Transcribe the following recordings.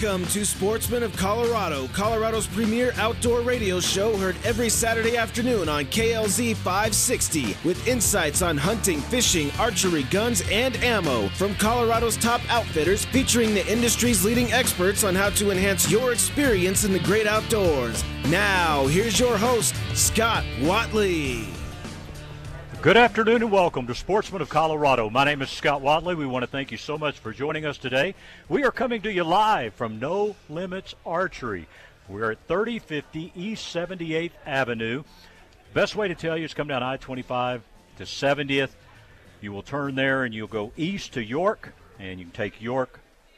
Welcome to Sportsman of Colorado, Colorado's premier outdoor radio show, heard every Saturday afternoon on KLZ 560, with insights on hunting, fishing, archery, guns, and ammo from Colorado's top outfitters, featuring the industry's leading experts on how to enhance your experience in the great outdoors. Now, here's your host, Scott Watley. Good afternoon and welcome to Sportsman of Colorado. My name is Scott Watley. We want to thank you so much for joining us today. We are coming to you live from No Limits Archery. We're at 3050 East 78th Avenue. Best way to tell you is come down I-25 to 70th. You will turn there and you'll go east to York, and you can take York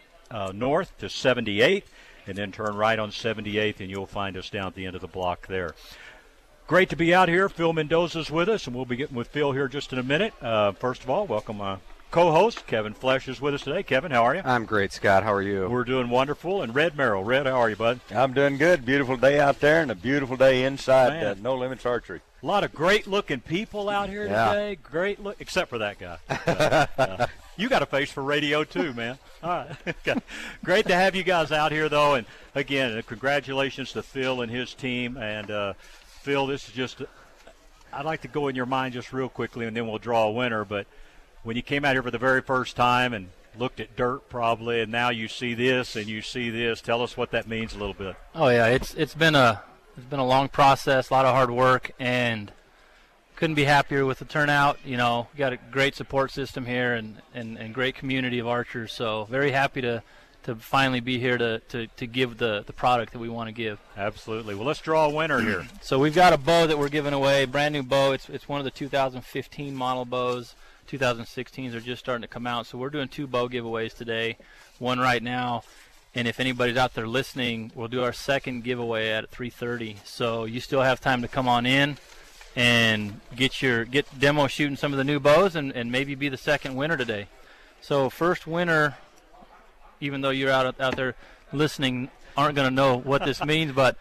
north to 78th, and then turn right on 78th, and you'll find us down at the end of the block there. Great to be out here. Phil Mendoza's with us, and we'll be getting with Phil here just in a minute. First of all, welcome co-host Kevin Flesh is with us today. Kevin, how are you? I'm great, Scott. How are you? We're doing wonderful. And Red Merrill. Red, how are you, bud? I'm doing good. Beautiful day out there and a beautiful day inside No Limits Archery. A lot of great-looking people out here today. Great look, except for that guy. You got a face for radio too, man. All right. Great to have you guys out here, though. And, again, congratulations to Phil and his team. And, Phil, this is just – I'd like to go in your mind just real quickly, and then we'll draw a winner. But when you came out here for the very first time and looked at dirt probably, and now you see this and you see this, tell us what that means a little bit. Oh, yeah, it's been a long process, a lot of hard work, and couldn't be happier with the turnout. You know, we got a great support system here and great community of archers. So very happy to finally be here to give the product that we want to give. Absolutely. Well, let's draw a winner here. So we've got a bow that we're giving away, brand new bow. It's one of the 2015 model bows. 2016s are just starting to come out. So we're doing two bow giveaways today, one right now. And if anybody's out there listening, we'll do our second giveaway at 3:30. So you still have time to come on in and get demo shooting some of the new bows and maybe be the second winner today. So first winner, even though you're out there listening, aren't going to know what this means, but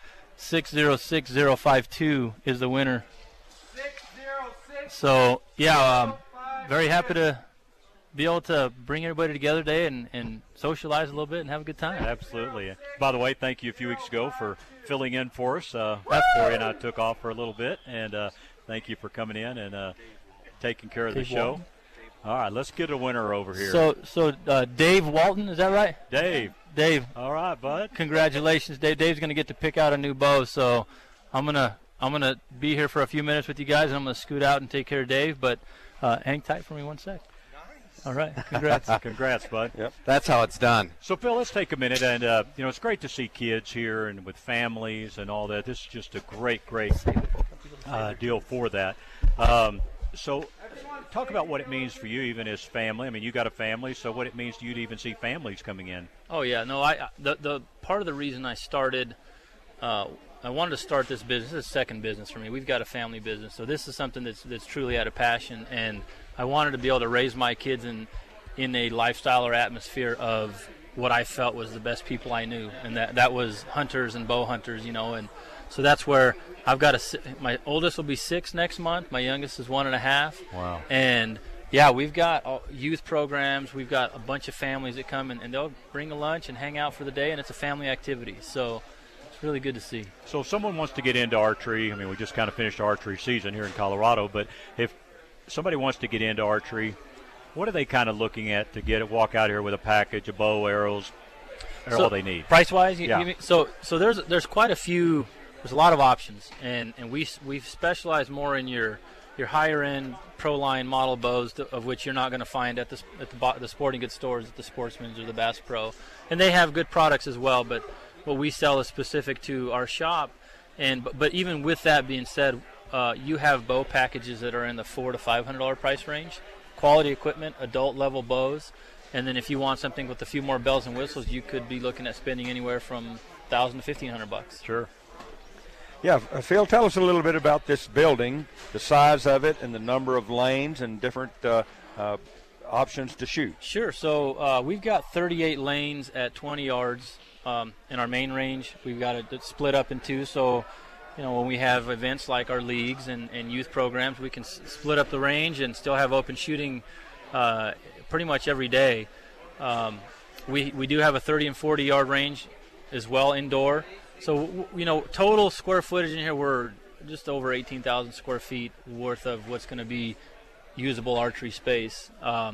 606052 is the winner. 606. So, very happy to be able to bring everybody together today and socialize a little bit and have a good time. Absolutely. By the way, thank you a few weeks ago for filling in for us. Corey and I took off for a little bit, and thank you for coming in and taking care of the show. Walton. All right, let's get a winner over here. So Dave Walton, is that right? Dave. All right, bud. Congratulations, Dave. Dave's going to get to pick out a new bow. So I'm gonna be here for a few minutes with you guys, and I'm gonna scoot out and take care of Dave. But hang tight for me 1 sec. All right, congrats. Congrats, bud. Yep, that's how it's done. So, Phil, let's take a minute, and it's great to see kids here and with families and all that. This is just a great deal for that. So talk about what it means for you even as family. I mean, you got a family, so what it means to you to even see families coming in. Oh, yeah. No, the part of the reason I started, I wanted to start this business. This is a second business for me. We've got a family business. So this is something that's truly out of passion, and I wanted to be able to raise my kids in a lifestyle or atmosphere of what I felt was the best people I knew, and that was hunters and bow hunters, and so that's where I've got my oldest will be 6 next month. My youngest is 1.5. Wow. And, we've got youth programs. We've got a bunch of families that come, and they'll bring a lunch and hang out for the day, and it's a family activity. So it's really good to see. So if someone wants to get into archery, I mean, we just kind of finished archery season here in Colorado, but if somebody wants to get into archery, what are they kind of looking at to walk out here with a package of bow, arrows, all they need? Price-wise? Yeah. You mean, so there's quite a few. There's a lot of options, and we've specialized more in your higher-end pro-line model bows, of which you're not going to find at the sporting goods stores, at the Sportsman's or the Bass Pro. And they have good products as well, but what we sell is specific to our shop. But even with that being said, you have bow packages that are in the $400 to $500 price range, quality equipment, adult-level bows. And then if you want something with a few more bells and whistles, you could be looking at spending anywhere from $1,000 to $1,500. Sure. Yeah, Phil, tell us a little bit about this building, the size of it, and the number of lanes and different options to shoot. Sure. So we've got 38 lanes at 20 yards in our main range. We've got it split up in two. So, when we have events like our leagues and youth programs, we can split up the range and still have open shooting pretty much every day. We do have a 30 and 40 yard range as well indoor. So, total square footage in here, we're just over 18,000 square feet worth of what's going to be usable archery space.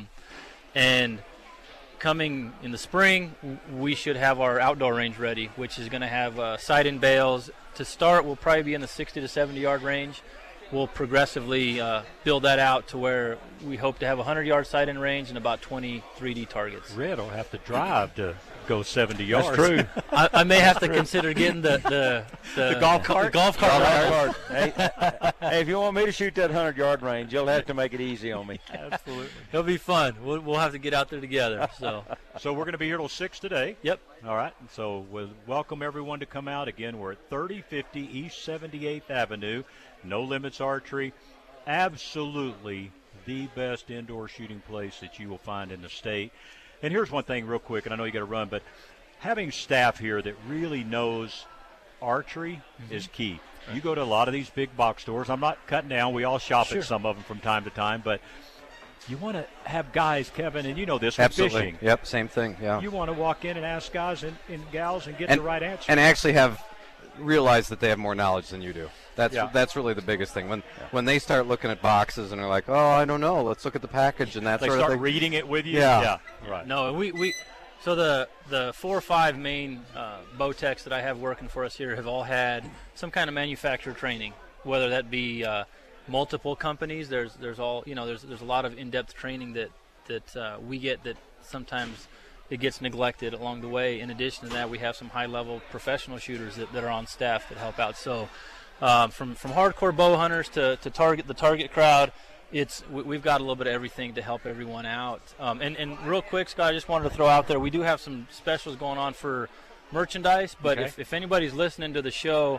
And coming in the spring, we should have our outdoor range ready, which is going to have sight-in bales. To start, we'll probably be in the 60 to 70 yard range. We'll progressively build that out to where we hope to have a 100-yard sight-in range and about 20 3D targets. Red will have to drive to go 70 yards. That's true. I may have to consider getting the golf cart? The golf cart. Hey, if you want me to shoot that 100-yard range, you'll have to make it easy on me. Absolutely. It'll be fun. We'll have to get out there together. So we're going to be here till 6 today. Yep. All right. So we'll welcome everyone to come out. Again, we're at 3050 East 78th Avenue. No Limits Archery. Absolutely the best indoor shooting place that you will find in the state. And here's one thing real quick, and I know you got to run, but having staff here that really knows archery is key. You go to a lot of these big box stores. I'm not cutting down. We all shop at some of them from time to time, but you want to have guys, Kevin, and you know this with fishing. Yep, same thing, yeah. You want to walk in and ask guys and gals and get the right answer. And actually realize that they have more knowledge than you do. That's really the biggest thing. When they start looking at boxes and they're like, oh, I don't know, let's look at the package and that they sort of thing. They start reading it with you? Yeah. Right. No, so the 4 or 5 main bow techs that I have working for us here have all had some kind of manufacturer training, whether that be multiple companies. There's a lot of in-depth training that we get that sometimes it gets neglected along the way. In addition to that, we have some high-level professional shooters that are on staff that help out. So from hardcore bow hunters to the target crowd, we've got a little bit of everything to help everyone out. And real quick, Scott, I just wanted to throw out there, we do have some specials going on for merchandise, but if anybody's listening to the show,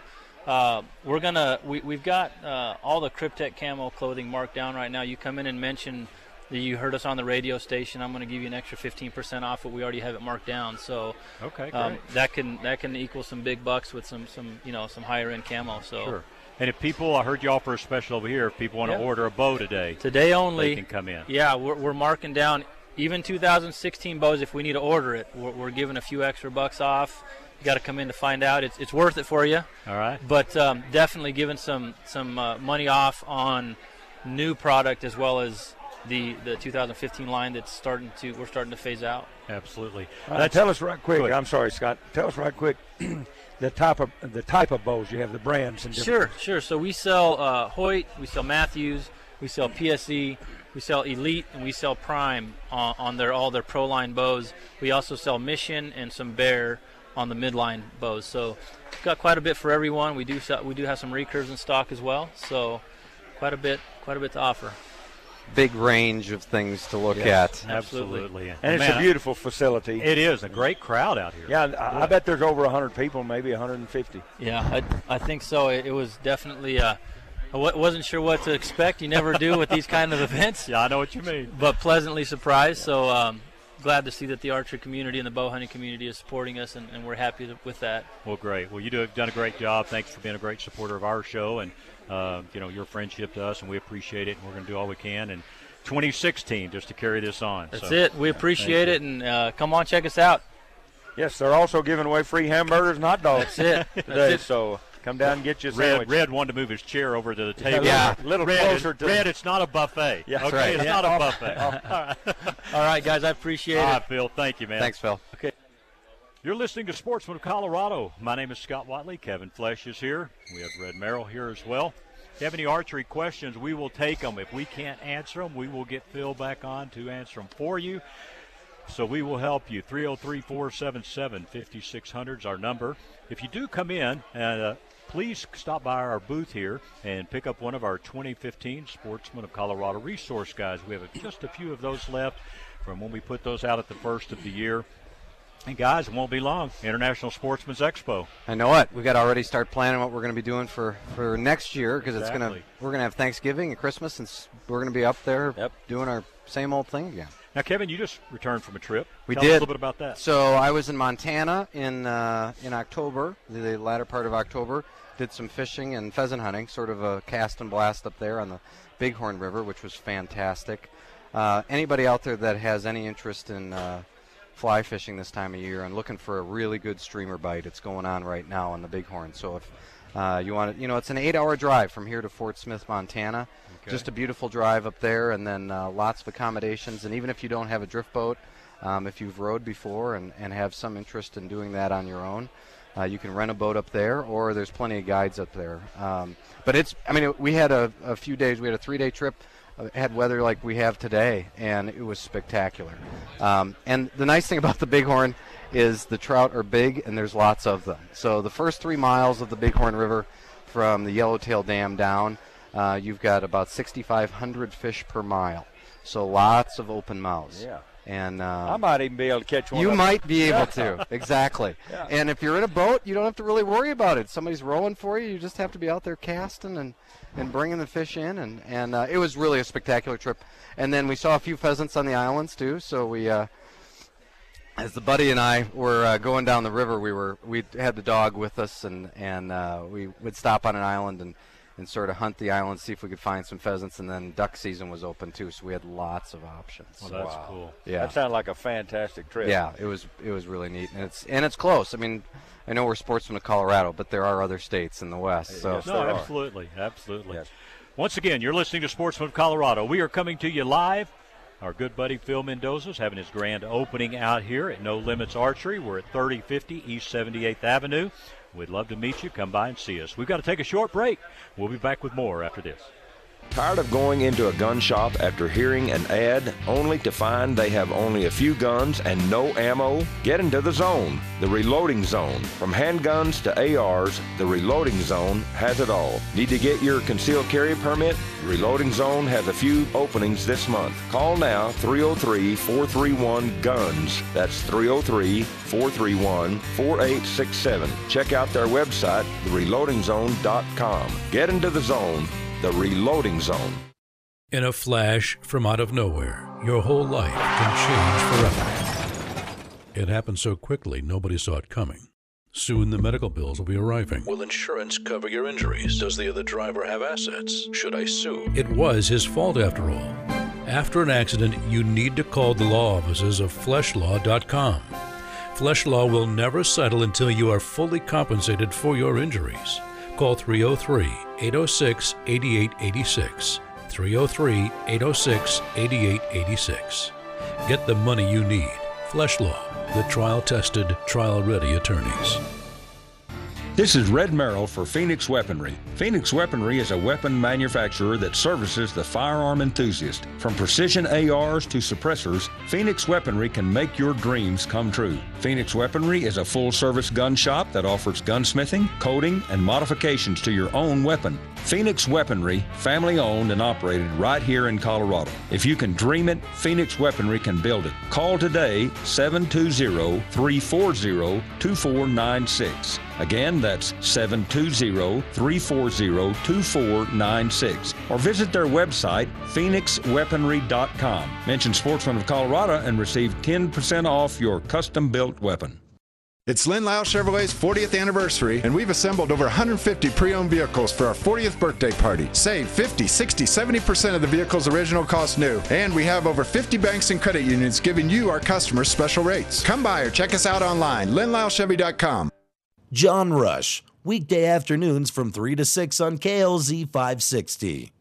we've got all the Kryptek camo clothing marked down right now. You come in and mention that you heard us on the radio station, I'm going to give you an extra 15% off, but we already have it marked down. So great. That can equal some big bucks with some higher end camo. So sure. And if people, I heard you offer a special over here, if people want to order a bow today only, they can come in. Yeah, we're marking down even 2016 bows. If we need to order it, we're giving a few extra bucks off. You got to come in to find out. It's worth it for you. All right. But definitely giving some money off on new product as well as the 2015 line we're starting to phase out. Absolutely. Tell us right quick. I'm sorry, Scott. Tell us right quick the type of bows you have, the brands and different. Sure. So we sell Hoyt, we sell Matthews, we sell PSE, we sell Elite, and we sell Prime on all their pro line bows. We also sell Mission and some Bear on the midline bows. So we've got quite a bit for everyone. We do have some recurves in stock as well. So quite a bit to offer. Big range of things to look at. Absolutely. And it's a beautiful facility. It is. A great crowd out here. Yeah, I bet there's over 100 people, maybe 150. Yeah, I think so. It was definitely I wasn't sure what to expect. You never do with these kind of events. Yeah, I know what you mean. But pleasantly surprised. So glad to see that the archery community and the bow hunting community is supporting us, and we're happy with that. Well, great. Well, you've done a great job. Thanks for being a great supporter of our show and your friendship to us, and we appreciate it. And we're going to do all we can in 2016 just to carry this on. That's it. We appreciate it, and come on, check us out. Yes, they're also giving away free hamburgers and hot dogs. That's it. Today, so come down and get you a sandwich. Red wanted to move his chair over to the table. Yeah, a little closer to Red, it's not a buffet. Yeah, okay, right. It's not a buffet. All right, guys, I appreciate it. All right, Phil. Thank you, man. Thanks, Phil. Okay. You're listening to Sportsman of Colorado. My name is Scott Watley. Kevin Flesh is here. We have Red Merrill here as well. If you have any archery questions, we will take them. If we can't answer them, we will get Phil back on to answer them for you. So we will help you. 303-477-5600 is our number. If you do come in, please stop by our booth here and pick up one of our 2015 Sportsman of Colorado resource guides. We have just a few of those left from when we put those out at the first of the year. And, guys, it won't be long. International Sportsman's Expo. I know it. We've got to already start planning what we're going to be doing for next year because we're going to have Thanksgiving and Christmas, and we're going to be up there doing our same old thing again. Now, Kevin, you just returned from a trip. We Tell did. us a little bit about that. So I was in Montana in October, the latter part of October. Did some fishing and pheasant hunting, sort of a cast and blast up there on the Bighorn River, which was fantastic. Anybody out there that has any interest in fly fishing this time of year and looking for a really good streamer bite, it's going on right now on the Bighorn. So if you want to, it's an 8-hour drive from here to Fort Smith, Montana. Okay. Just a beautiful drive up there, and then lots of accommodations. And even if you don't have a drift boat, if you've rowed before and have some interest in doing that on your own, you can rent a boat up there, or there's plenty of guides up there. But we had a few days. We had a 3-day trip. Had weather like we have today, and it was spectacular. And the nice thing about the Bighorn is the trout are big, and there's lots of them. So the first 3 miles of the Bighorn River from the Yellowtail Dam down, you've got about 6,500 fish per mile. So lots of open mouths. Yeah. And I might even be able to catch one. You might be able to, exactly. Yeah. And if you're in a boat, you don't have to really worry about it. Somebody's rowing for you. You just have to be out there casting and bringing the fish in. And it was really a spectacular trip. And then we saw a few pheasants on the islands too. So we, as the buddy and I were going down the river, we had the dog with us, and we would stop on an island and sort of hunt the island, see if we could find some pheasants, and then duck season was open too, so we had lots of options. Well, that's cool. Yeah, that sounded like a fantastic trip. Yeah, it was really neat, and it's close. I mean, I know we're sportsmen of Colorado, but there are other states in the West. So Yes, no, there are. absolutely. Yes. Once again, you're listening to Sportsman of Colorado. We are coming to you live. Our good buddy Phil Mendoza is having his grand opening out here at No Limits Archery. We're at 3050 East 78th Avenue. We'd love to meet you. Come by and see us. We've got to take a short break. We'll be back with more after this. Tired of going into a gun shop after hearing an ad only to find they have only a few guns and no ammo? Get into the Zone, the Reloading Zone. From handguns to ARs, the Reloading Zone has it all. Need to get your concealed carry permit? The Reloading Zone has a few openings this month. Call now, 303-431-GUNS. That's 303-431-4867. Check out their website, thereloadingzone.com. Get into the Zone, the Reloading Zone. In a flash from out of nowhere, your whole life can change forever. It happened so quickly, nobody saw it coming. Soon the medical bills will be arriving. Will insurance cover your injuries? Does the other driver have assets? Should I sue? It was his fault after all. After an accident, you need to call the law offices of FleshLaw.com. Flesh Law will never settle until you are fully compensated for your injuries. Call 303-806-8886. 303-806-8886. Get the money you need. Flesh Law, the trial-tested, trial-ready attorneys. This is Red Merrill for Phoenix Weaponry. Phoenix Weaponry is a weapon manufacturer that services the firearm enthusiast. From precision ARs to suppressors, Phoenix Weaponry can make your dreams come true. Phoenix Weaponry is a full-service gun shop that offers gunsmithing, coating, and modifications to your own weapon. Phoenix Weaponry, family-owned and operated right here in Colorado. If you can dream it, Phoenix Weaponry can build it. Call today, 720-340-2496. Again, that's 720-340-2496. Or visit their website, phoenixweaponry.com. Mention Sportsman of Colorado and receive 10% off your custom-built weapon. It's Lynn Lau Chevrolet's 40th anniversary, and we've assembled over 150 pre-owned vehicles for our 40th birthday party. Save 50, 60, 70% of the vehicle's original cost new, and we have over 50 banks and credit unions giving you, our customers, special rates. Come by or check us out online, LynnLauChevy.com. John Rush, weekday afternoons from 3 to 6 on KLZ 560.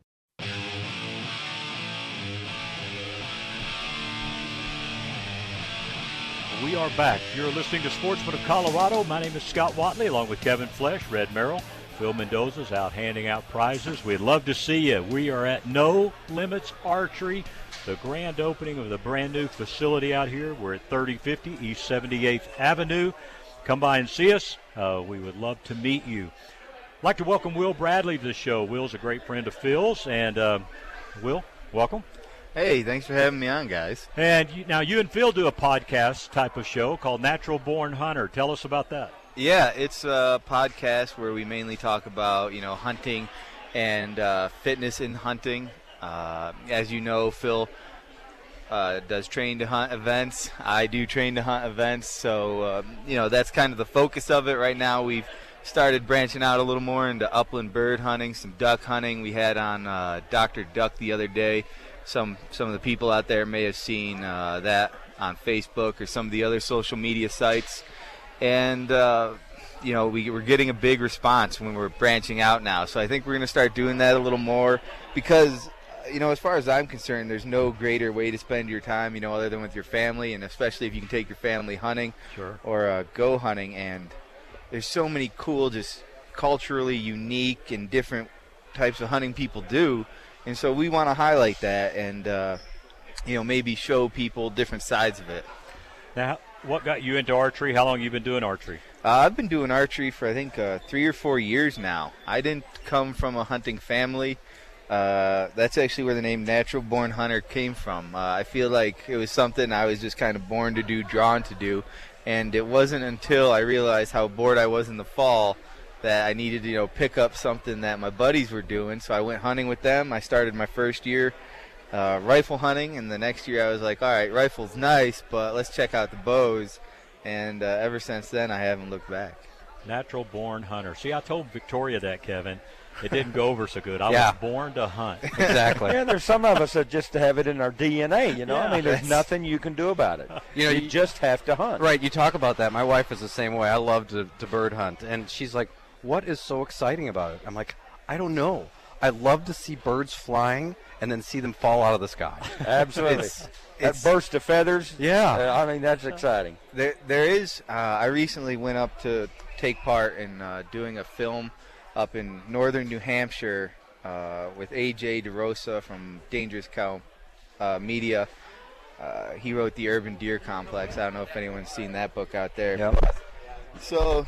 We are back. You're listening to Sportsman of Colorado. My name is Scott Watley, along with Kevin Flesh, Red Merrill. Phil Mendoza's out handing out prizes. We'd love to see you. We are at No Limits Archery, the grand opening of the brand new facility out here. We're at 3050 East 78th Avenue. Come by and see us. We would love to meet you. I'd like to welcome Will Bradley to the show. Will's a great friend of Phil's. And Will, welcome. Hey, thanks for having me on, guys. And you and Phil do a podcast type of show called Natural Born Hunter. Tell us about that. Yeah, it's a podcast where we mainly talk about, hunting and fitness in hunting. As you know, Phil does train to hunt events. I do train to hunt events. So, that's kind of the focus of it right now. We've started branching out a little more into upland bird hunting, some duck hunting. We had on Dr. Duck the other day. Some of the people out there may have seen that on Facebook or some of the other social media sites. And, we're getting a big response when we're branching out now. So I think we're going to start doing that a little more because, as far as I'm concerned, there's no greater way to spend your time, other than with your family, and especially if you can take your family hunting or go hunting. And there's so many cool, just culturally unique and different types of hunting people do. And so we want to highlight that and, maybe show people different sides of it. Now, what got you into archery? How long have you been doing archery? I've been doing archery for, I think, 3 or 4 years now. I didn't come from a hunting family. That's actually where the name Natural Born Hunter came from. I feel like it was something I was just kind of born to do, drawn to do. And it wasn't until I realized how bored I was in the fall that I needed to, pick up something that my buddies were doing. So I went hunting with them. I started my first year rifle hunting, and the next year I was like, all right, rifle's nice, but let's check out the bows. And ever since then, I haven't looked back. Natural Born Hunter. See, I told Victoria that, Kevin. It didn't go over so good. I was born to hunt. Exactly. Yeah, there's some of us that just have it in our DNA, there's nothing you can do about it. You just have to hunt. Right, you talk about that. My wife is the same way. I love to bird hunt. And she's like, what is so exciting about it? I'm like, I don't know. I love to see birds flying and then see them fall out of the sky. Absolutely. That burst of feathers. Yeah. That's exciting. There is, I recently went up to take part in doing a film up in northern New Hampshire with A.J. DeRosa from Dangerous Cow Media. He wrote The Urban Deer Complex. I don't know if anyone's seen that book out there. Yep. So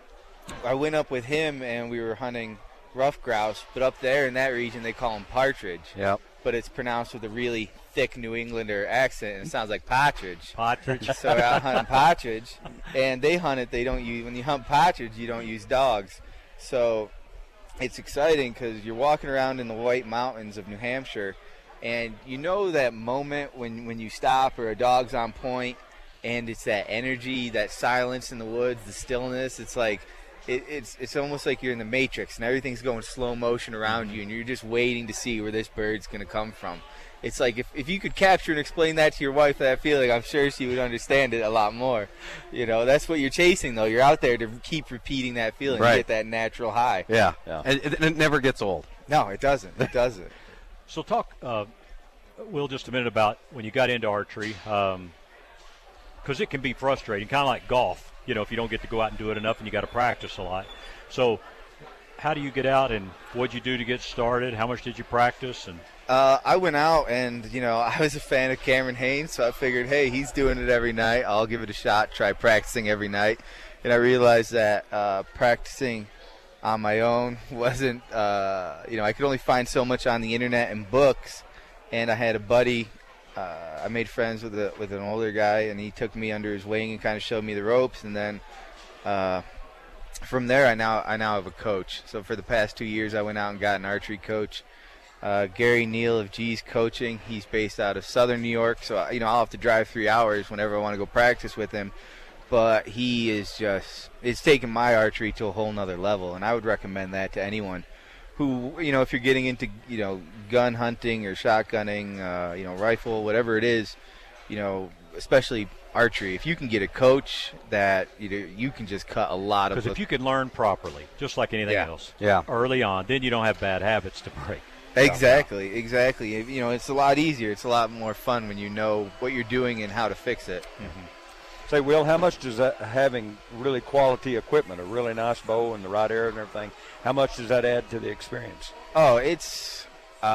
I went up with him and we were hunting rough grouse, but up there in that region they call them partridge. Yep. But it's pronounced with a really thick New Englander accent, and it sounds like partridge. Partridge. So we're out hunting partridge, and they hunt it. They don't use, when you hunt partridge, you don't use dogs. So it's exciting because you're walking around in the White Mountains of New Hampshire, and that moment when you stop or a dog's on point, and it's that energy, that silence in the woods, the stillness. It's like it's almost like you're in the Matrix, and everything's going slow motion around you, and you're just waiting to see where this bird's going to come from. It's like if you could capture and explain that to your wife, that feeling, I'm sure she would understand it a lot more. That's what you're chasing, though. You're out there to keep repeating that feeling. Right. You get that natural high. Yeah. And it never gets old. No, it doesn't. It doesn't. So talk, Will, just a minute about when you got into archery, because it can be frustrating, kind of like golf. If you don't get to go out and do it enough and you got to practice a lot. So how do you get out, and what'd you do to get started? How much did you practice? And I went out and, I was a fan of Cameron Haynes, so I figured, hey, he's doing it every night. I'll give it a shot, try practicing every night. And I realized that practicing on my own wasn't, I could only find so much on the internet and books. And I had a buddy. I made friends with an older guy, and he took me under his wing and kind of showed me the ropes. And then from there, I now have a coach. So for the past 2 years, I went out and got an archery coach, Gary Neal of G's Coaching. He's based out of Southern New York, so I'll have to drive 3 hours whenever I want to go practice with him. But he is it's taken my archery to a whole nother level, and I would recommend that to anyone who, if you're getting into, gun hunting or shotgunning, rifle, whatever it is, especially archery. If you can get a coach that, you can just cut a lot of. Because if you can learn properly, just like anything else, yeah, early on, then you don't have bad habits to break. Exactly. It's a lot easier. It's a lot more fun when you know what you're doing and how to fix it. Mm-hmm. Say, Will, how much does that, having really quality equipment, a really nice bow and the right arrow and everything, how much does that add to the experience? Oh, it's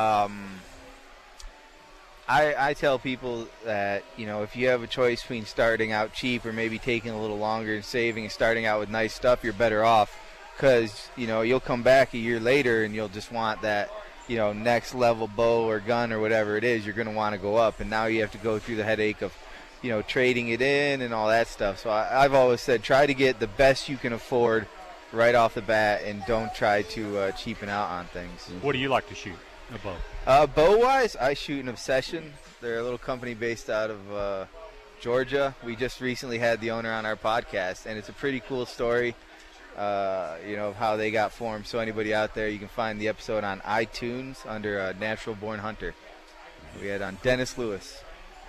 I tell people that, if you have a choice between starting out cheap or maybe taking a little longer and saving and starting out with nice stuff, you're better off because, you'll come back a year later and you'll just want that, next level bow or gun or whatever it is. You're going to want to go up, and now you have to go through the headache of trading it in and all that stuff. So I've always said try to get the best you can afford right off the bat and don't try to cheapen out on things. What do you like to shoot? A bow? Bow-wise, I shoot an Obsession. They're a little company based out of Georgia. We just recently had the owner on our podcast, and it's a pretty cool story, of how they got formed. So anybody out there, you can find the episode on iTunes under Natural Born Hunter. We had on Dennis Lewis.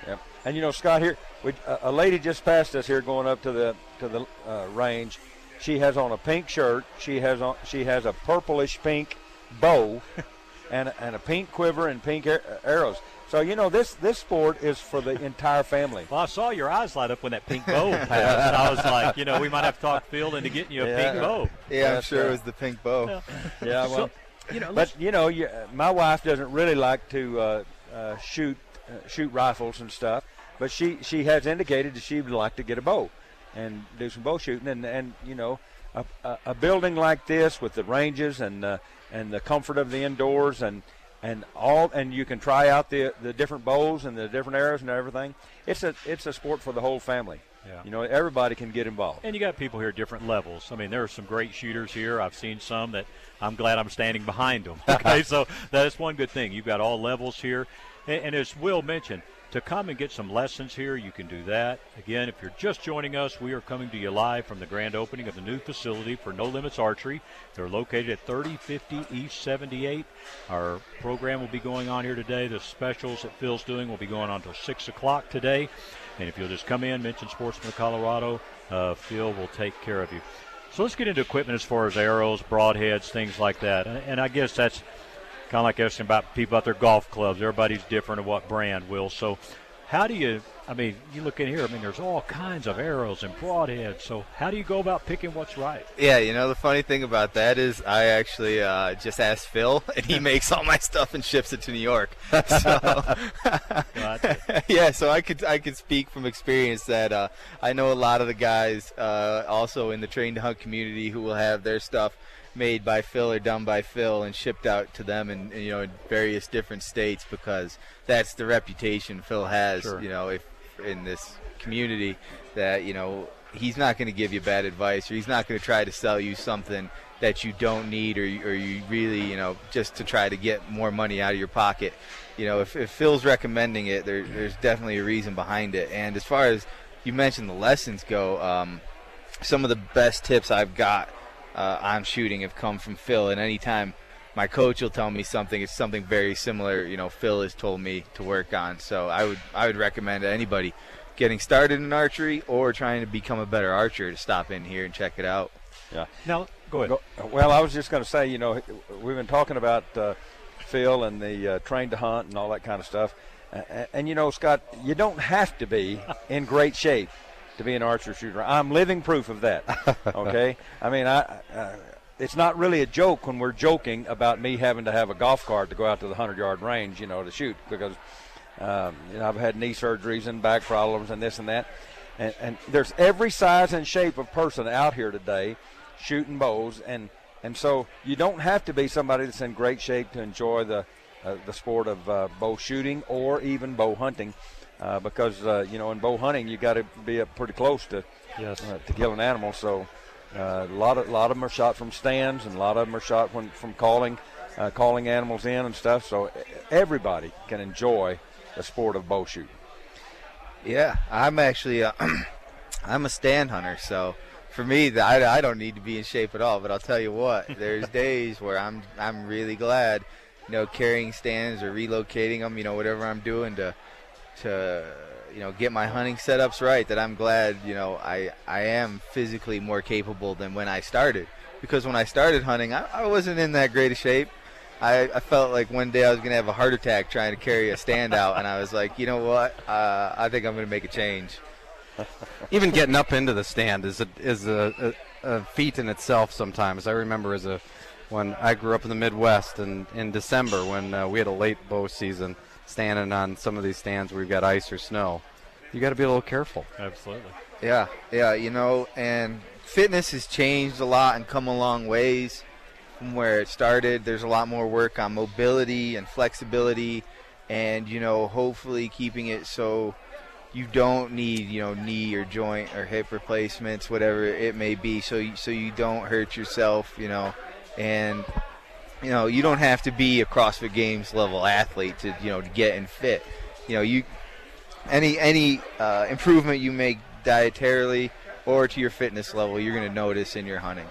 Yep. And you know, Scott, here a lady just passed us here going up to the range. She has on a pink shirt. She has a purplish pink bow, and a pink quiver and pink arrows. So you know this sport is for the entire family. Well, I saw your eyes light up when that pink bow passed. And I was like, you know, we might have to talk Phil into getting you a pink bow. Yeah, I'm sure it was the pink bow. Yeah, well, so, you know, but you know, my wife doesn't really like to shoot rifles and stuff, but she has indicated that she would like to get a bow and do some bow shooting, and you know, a building like this with the ranges and the comfort of the indoors and you can try out the different bows and the different arrows and everything. It's a sport for the whole family. Yeah. You know, everybody can get involved. And you got people here at different levels. I mean, there are some great shooters here. I've seen some that I'm glad I'm standing behind them. Okay, so that's one good thing. You've got all levels here. And as Will mentioned, to come and get some lessons here, you can do that. Again, if you're just joining us, we are coming to you live from the grand opening of the new facility for No Limits Archery. They're located at 3050 East 78. Our program will be going on here today. The specials that Phil's doing will be going on until 6 o'clock today. And if you'll just come in, mention Sportsman of Colorado, Phil will take care of you. So let's get into equipment as far as arrows, broadheads, things like that. And I guess that's kind of like asking about people out their golf clubs. Everybody's different of what brand, Will. So how do you, I mean, you look in here, I mean, there's all kinds of arrows and broadheads. So how do you go about picking what's right? Yeah, you know, the funny thing about that is I actually just asked Phil, and he makes all my stuff and ships it to New York. So, yeah, so I could speak from experience that I know a lot of the guys also in the Train to Hunt community who will have their stuff made by Phil or done by Phil and shipped out to them in various different states, because that's the reputation Phil has. Sure. You know, if in this community that, you know, he's not going to give you bad advice, or he's not going to try to sell you something that you don't need, or you really, you know, just to try to get more money out of your pocket. You know, if Phil's recommending it, there's definitely a reason behind it. And as far as you mentioned the lessons go, some of the best tips I've got on shooting have come from Phil, and anytime my coach will tell me something, it's something very similar, you know, Phil has told me to work on. So I would recommend anybody getting started in archery or trying to become a better archer to stop in here and check it out. Yeah. Now, go ahead. Well, I was just going to say, you know, we've been talking about Phil and the Train to Hunt and all that kind of stuff. And, you know, Scott, you don't have to be in great shape to be an archer shooter. I'm living proof of that. Okay? I mean, it's not really a joke when we're joking about me having to have a golf cart to go out to the 100-yard range, you know, to shoot, because you know, I've had knee surgeries and back problems and this and that. And there's every size and shape of person out here today shooting bows, and so you don't have to be somebody that's in great shape to enjoy the sport of bow shooting or even bow hunting, because you know, in bow hunting you got to be up pretty close to kill an animal. So a lot of them are shot from stands, and a lot of them are shot from calling animals in and stuff. So everybody can enjoy the sport of bow shooting. Yeah, I'm actually I'm a stand hunter, so for me, I don't need to be in shape at all. But I'll tell you what, there's days where I'm really glad, you know, carrying stands or relocating them, you know, whatever I'm doing to you know, get my hunting setups right, that I'm glad, you know, I am physically more capable than when I started. Because when I started hunting, I wasn't in that great a shape. I felt like one day I was going to have a heart attack trying to carry a stand out, and I was like, you know what, I think I'm going to make a change. Even getting up into the stand is a feat in itself sometimes. I remember when I grew up in the Midwest, and in December when we had a late bow season, standing on some of these stands where you've got ice or snow, you got to be a little careful. Absolutely. Yeah, you know, and fitness has changed a lot and come a long ways from where it started. There's a lot more work on mobility and flexibility, and, you know, hopefully keeping it so you don't need, you know, knee or joint or hip replacements, whatever it may be, so you don't hurt yourself, you know. And, you know, you don't have to be a CrossFit Games level athlete to, you know, to get in fit. You know, any improvement you make dietarily or to your fitness level, you're going to notice in your hunting.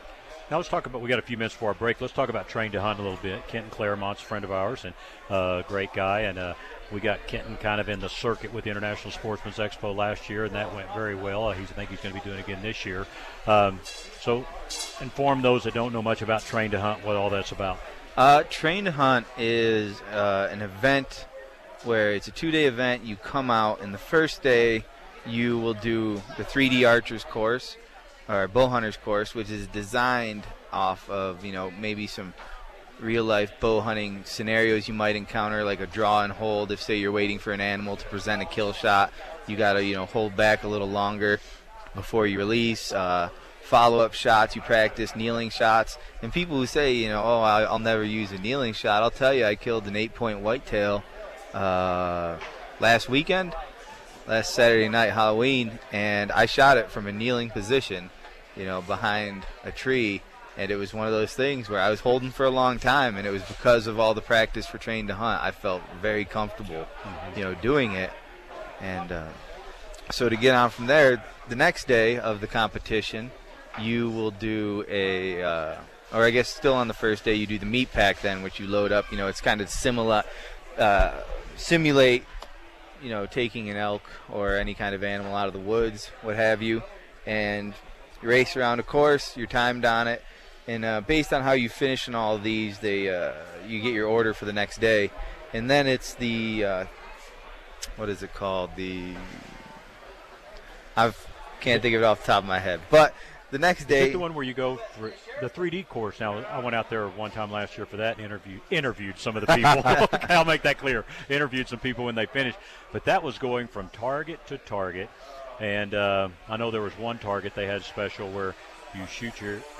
Now let's talk about, we got a few minutes before our break. Let's talk about Train to Hunt a little bit. Kenton Claremont's a friend of ours and great guy. And we got Kenton kind of in the circuit with the International Sportsman's Expo last year, and that went very well. I think he's going to be doing it again this year. So inform those that don't know much about Train to Hunt what all that's about. Train to Hunt is an event where it's a 2-day event. You come out, and the first day you will do the 3D Archers course, or Bow Hunters course, which is designed off of, maybe some real-life bow hunting scenarios you might encounter, like a draw and hold. If, say, you're waiting for an animal to present a kill shot, you got to, hold back a little longer before you release. Follow-up shots, you practice kneeling shots. And people who say, I'll never use a kneeling shot, I'll tell you, I killed an 8-point whitetail last Saturday night, Halloween, and I shot it from a kneeling position, behind a tree. And it was one of those things where I was holding for a long time, and it was because of all the practice for Train to Hunt. I felt very comfortable, doing it. And so to get on from there, the next day of the competition, you will do or I guess still on the first day, you do the meat pack then, which you load up. It's kind of simulate, taking an elk or any kind of animal out of the woods, what have you, and you race around a course, you're timed on it, and based on how you finish in all of these, you get your order for the next day. And then it's the, what is it called? I can't think of it off the top of my head, but the next day. Is it the one where you go for the 3D course? Now, I went out there one time last year for that and interviewed some of the people. Okay, I'll make that clear. Interviewed some people when they finished. But that was going from target to target. And I know there was one target they had special where you shoot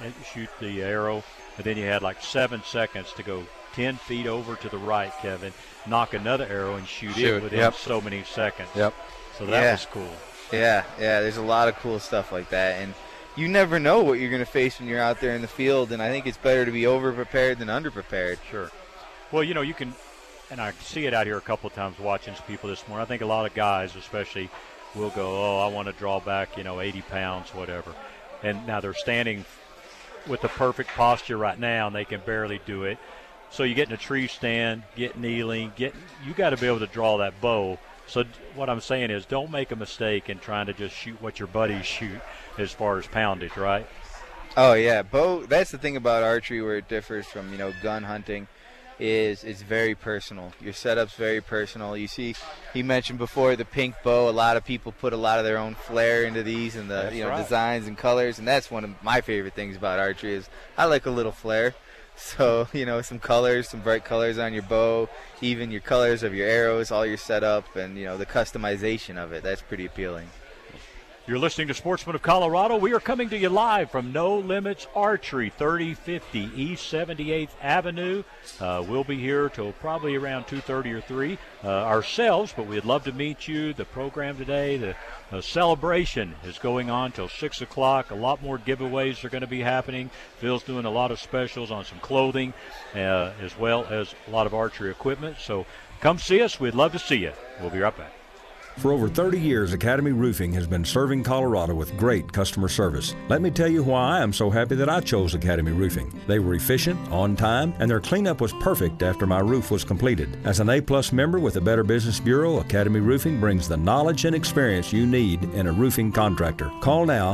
the arrow, and then you had like 7 seconds to go 10 feet over to the right, Kevin, knock another arrow and shoot it within so many seconds. Yep. So that was cool. Yeah, there's a lot of cool stuff like that. And you never know what you're going to face when you're out there in the field, and I think it's better to be over-prepared than under-prepared. Sure. Well, you can, and I see it out here a couple of times watching some people this morning. I think a lot of guys especially will go, I want to draw back, 80 pounds, whatever. And now they're standing with the perfect posture right now, and they can barely do it. So you get in a tree stand, get kneeling, you got to be able to draw that bow. So what I'm saying is don't make a mistake in trying to just shoot what your buddies shoot as far as poundage, right? Oh, yeah. Bow, that's the thing about archery where it differs from, gun hunting, is it's very personal. Your setup's very personal. You see, he mentioned before the pink bow. A lot of people put a lot of their own flair into these and the designs and colors, and that's one of my favorite things about archery is I like a little flair. So, some colors, some bright colors on your bow, even your colors of your arrows, all your setup, and, the customization of it. That's pretty appealing. You're listening to Sportsman of Colorado. We are coming to you live from No Limits Archery, 3050 East 78th Avenue. We'll be here till probably around 2:30 or 3 ourselves, but we'd love to meet you. The program today, the celebration is going on till 6 o'clock. A lot more giveaways are going to be happening. Phil's doing a lot of specials on some clothing as well as a lot of archery equipment. So come see us. We'd love to see you. We'll be right back. For over 30 years, Academy Roofing has been serving Colorado with great customer service. Let me tell you why I am so happy that I chose Academy Roofing. They were efficient, on time, and their cleanup was perfect after my roof was completed. As an A-plus member with the Better Business Bureau, Academy Roofing brings the knowledge and experience you need in a roofing contractor. Call now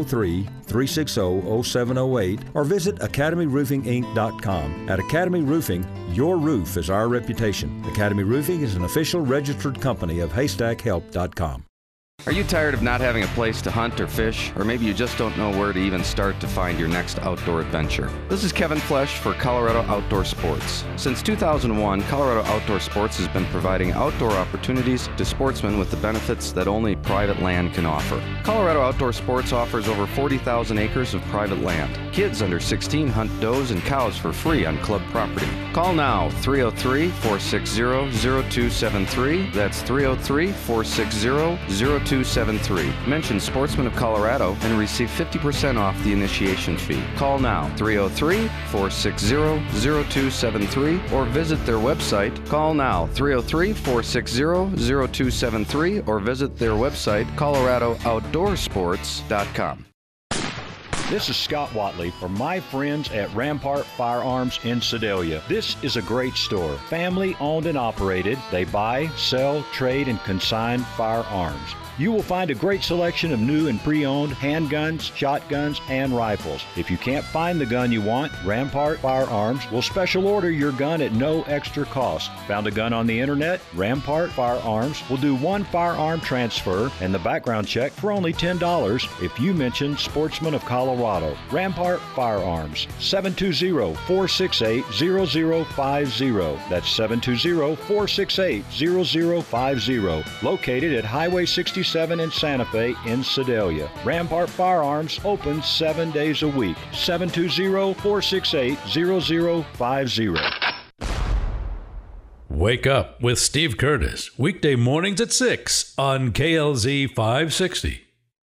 303-360-0708 or visit academyroofinginc.com. At Academy Roofing, your roof is our reputation. Academy Roofing is an official registered company of HaystackHelp.com. Are you tired of not having a place to hunt or fish? Or maybe you just don't know where to even start to find your next outdoor adventure? This is Kevin Flesh for Colorado Outdoor Sports. Since 2001, Colorado Outdoor Sports has been providing outdoor opportunities to sportsmen with the benefits that only private land can offer. Colorado Outdoor Sports offers over 40,000 acres of private land. Kids under 16 hunt does and cows for free on club property. Call now, 303-460-0273. That's 303-460-0273. Mention Sportsman of Colorado and receive 50% off the initiation fee. Call now, 303-460-0273 or visit their website. Call now, 303-460-0273 or visit their website, coloradooutdoorsports.com. This is Scott Watley for my friends at Rampart Firearms in Sedalia. This is a great store, family owned and operated. They buy, sell, trade, and consign firearms. You will find a great selection of new and pre-owned handguns, shotguns, and rifles. If you can't find the gun you want, Rampart Firearms will special order your gun at no extra cost. Found a gun on the internet? Rampart Firearms will do one firearm transfer and the background check for only $10 if you mention Sportsman of Colorado. Rampart Firearms, 720-468-0050. That's 720-468-0050. Located at Highway 67 in Santa Fe in Sedalia. Rampart Firearms open 7 days a week. 720-468-0050. Wake up with Steve Curtis, weekday mornings at 6 on KLZ 560.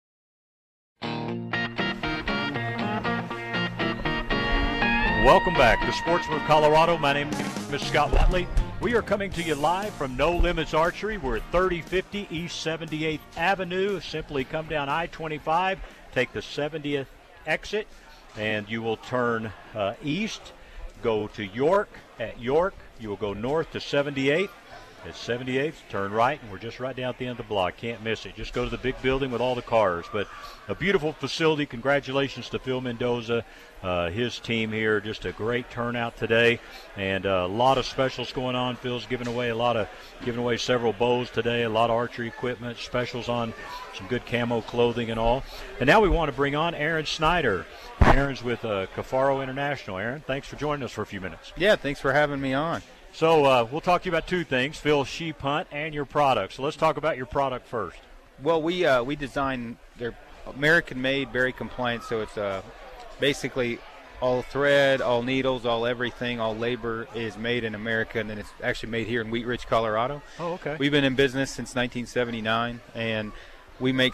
Welcome back to Sportsman of Colorado. My name is Scott Watley. We are coming to you live from No Limits Archery. We're at 3050 East 78th Avenue. Simply come down I-25, take the 70th exit, and you will turn east, go to York. At York, you will go north to 78th. At 78th, turn right, and we're just right down at the end of the block. Can't miss it. Just go to the big building with all the cars. But a beautiful facility. Congratulations to Phil Mendoza, his team here. Just a great turnout today, and a lot of specials going on. Phil's giving away several bows today, a lot of archery equipment, specials on some good camo clothing and all. And now we want to bring on Aaron Snyder. Aaron's with Cafaro International. Aaron, thanks for joining us for a few minutes. Yeah, thanks for having me on. So we'll talk to you about two things, Phil Sheep Hunt and your product. So let's talk about your product first. Well, we design, they're American-made, very compliant, so it's basically all thread, all needles, all everything, all labor is made in America, and then it's actually made here in Wheat Ridge, Colorado. Oh, okay. We've been in business since 1979, and we make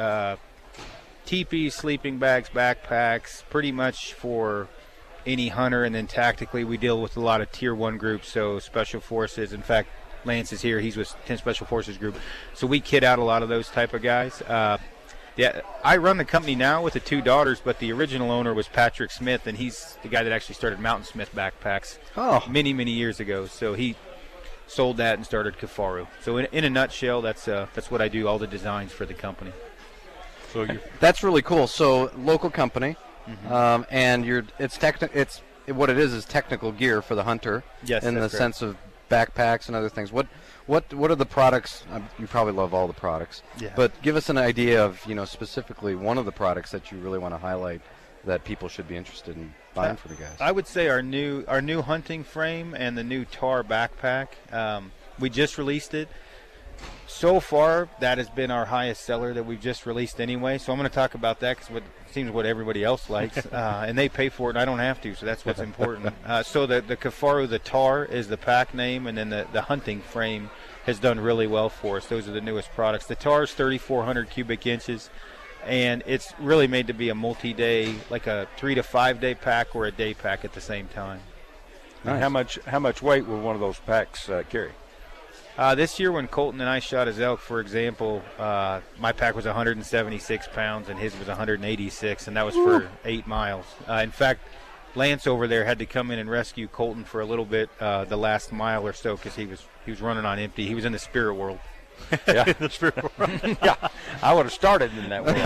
teepees, sleeping bags, backpacks, pretty much for any hunter, and then tactically we deal with a lot of tier 1 groups, so special forces. In fact, Lance is here, he's with 10 Special Forces group, so we kit out a lot of those type of guys. Yeah, I run the company now with the 2 daughters, but the original owner was Patrick Smith, and he's the guy that actually started Mountain Smith backpacks many years ago. So he sold that and started Cafaro. So in a nutshell, that's what I do, all the designs for the company. So that's really cool. So local company. Mm-hmm. And what it is technical gear for the hunter. Yes, in the correct. sense of backpacks and other things. What are the products? You probably love all the products. Yeah. But give us an idea of specifically one of the products that you really want to highlight that people should be interested in buying for the guys. I would say our new hunting frame and the new Tar backpack. We just released it. So far, that has been our highest seller that we've just released anyway. So I'm going to talk about that because it seems what everybody else likes, and they pay for it, and I don't have to. So that's what's important. So the Cafaro, the Tar is the pack name, and then the hunting frame has done really well for us. Those are the newest products. The Tar is 3,400 cubic inches, and it's really made to be a multi-day, like a 3 to 5 day pack or a day pack at the same time. Nice. How much weight will one of those packs carry? This year when Colton and I shot his elk, for example, my pack was 176 pounds and his was 186, and that was for 8 miles. In fact, Lance over there had to come in and rescue Colton for a little bit the last mile or so because he was running on empty. He was in the spirit world. Yeah, the spirit world. Yeah, I would have started in that world.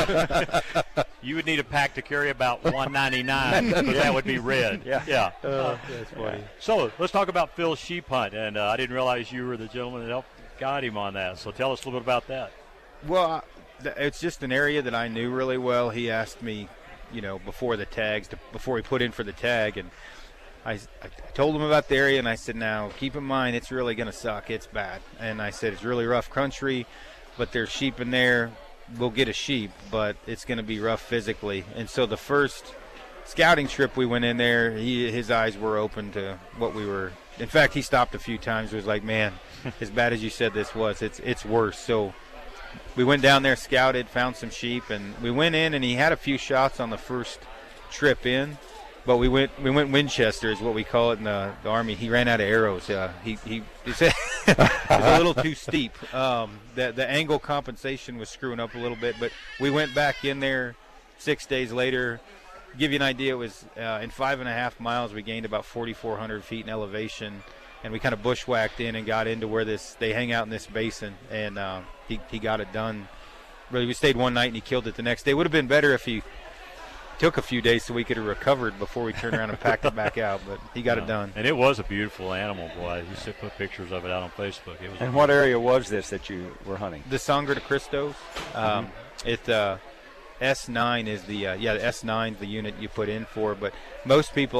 Yeah. You would need a pack to carry about 199 because that would be red. Yeah. That's funny. So let's talk about Phil Sheep Hunt, and I didn't realize you were the gentleman that helped guide him on that. So tell us a little bit about that. Well, it's just an area that I knew really well. He asked me, before the tags, before he put in for the tag, and I told him about the area, and I said, now, keep in mind, it's really going to suck. It's bad. And I said, it's really rough country, but there's sheep in there. We'll get a sheep, but it's going to be rough physically. And so the first scouting trip we went in there, his eyes were open to what we were. In fact, he stopped a few times. It was like, man, as bad as you said this was, it's worse. So we went down there, scouted, found some sheep, and we went in, and he had a few shots on the first trip in. But we went Winchester is what we call it in the Army. He ran out of arrows. He said it was a little too steep. The angle compensation was screwing up a little bit. But we went back in there 6 days later, to give you an idea, it was in 5.5 miles we gained about 4,400 feet in elevation, and we kind of bushwhacked in and got into where they hang out in this basin, and he got it done. Really, we stayed one night and he killed it the next day. Would have been better if he took a few days so we could have recovered before we turned around and packed it back out, but he got it done. And it was a beautiful animal, boy. You should put pictures of it out on Facebook. It was and what area was this that you were hunting? The Sangre de Cristos. S9 is the S9 is the unit you put in for, but most people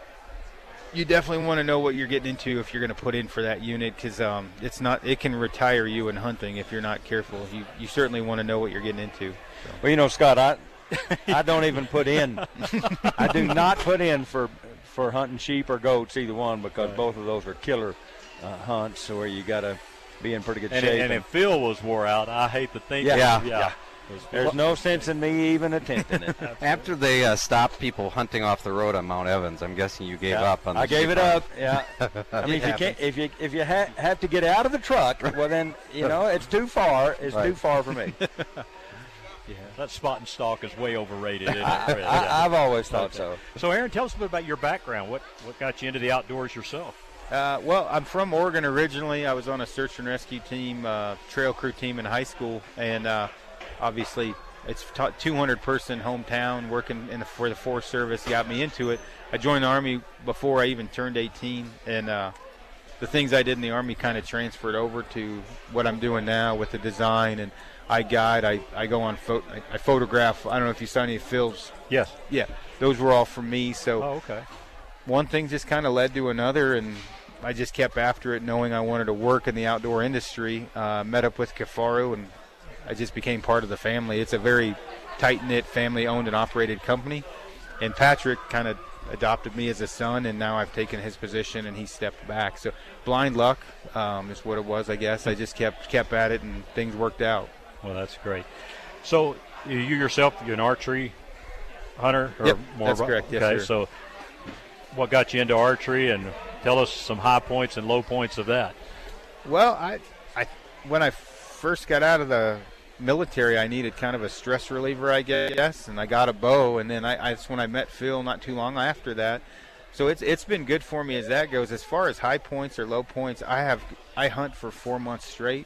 you definitely want to know what you're getting into if you're going to put in for that unit, because it can retire you in hunting if you're not careful. You certainly want to know what you're getting into. So. Well, you know, Scott, I don't even put in. I do not put in for hunting sheep or goats, either one, because both of those are killer hunts where you got to be in pretty good shape. And if Phil was wore out, I hate to think. Yeah. There's no sense in me even attempting it. After they stopped people hunting off the road on Mount Evans, I'm guessing you gave up on the I gave it up, yeah. I mean, if you have to get out of the truck, well then, you know, it's too far. It's too far for me. Yeah, that spot and stalk is way overrated, isn't it? I've always thought so. So, Aaron, tell us a bit about your background. What got you into the outdoors yourself? Well, I'm from Oregon originally. I was on a search and rescue team, trail crew team in high school, and obviously it's 200-person hometown. Working for the Forest Service got me into it. I joined the Army before I even turned 18, and the things I did in the Army kind of transferred over to what I'm doing now with the design, and I guide. I go on I photograph. I don't know if you saw any of Phil's. Yes. Yeah, those were all from me. So okay. One thing just kind of led to another, and I just kept after it, knowing I wanted to work in the outdoor industry. Met up with Kifaru, and I just became part of the family. It's a very tight-knit, family-owned and operated company. And Patrick kind of adopted me as a son, and now I've taken his position, and he stepped back. So blind luck is what it was, I guess. I just kept at it, and things worked out. Well, that's great. So you yourself, you're an archery hunter? Or yep, more that's correct. Yes, okay, sir. So what got you into archery, and tell us some high points and low points of that. Well, I when I first got out of the military, I needed kind of a stress reliever, I guess, and I got a bow, and then that's when I met Phil not too long after that. So it's been good for me as that goes. As far as high points or low points, I hunt for 4 months straight.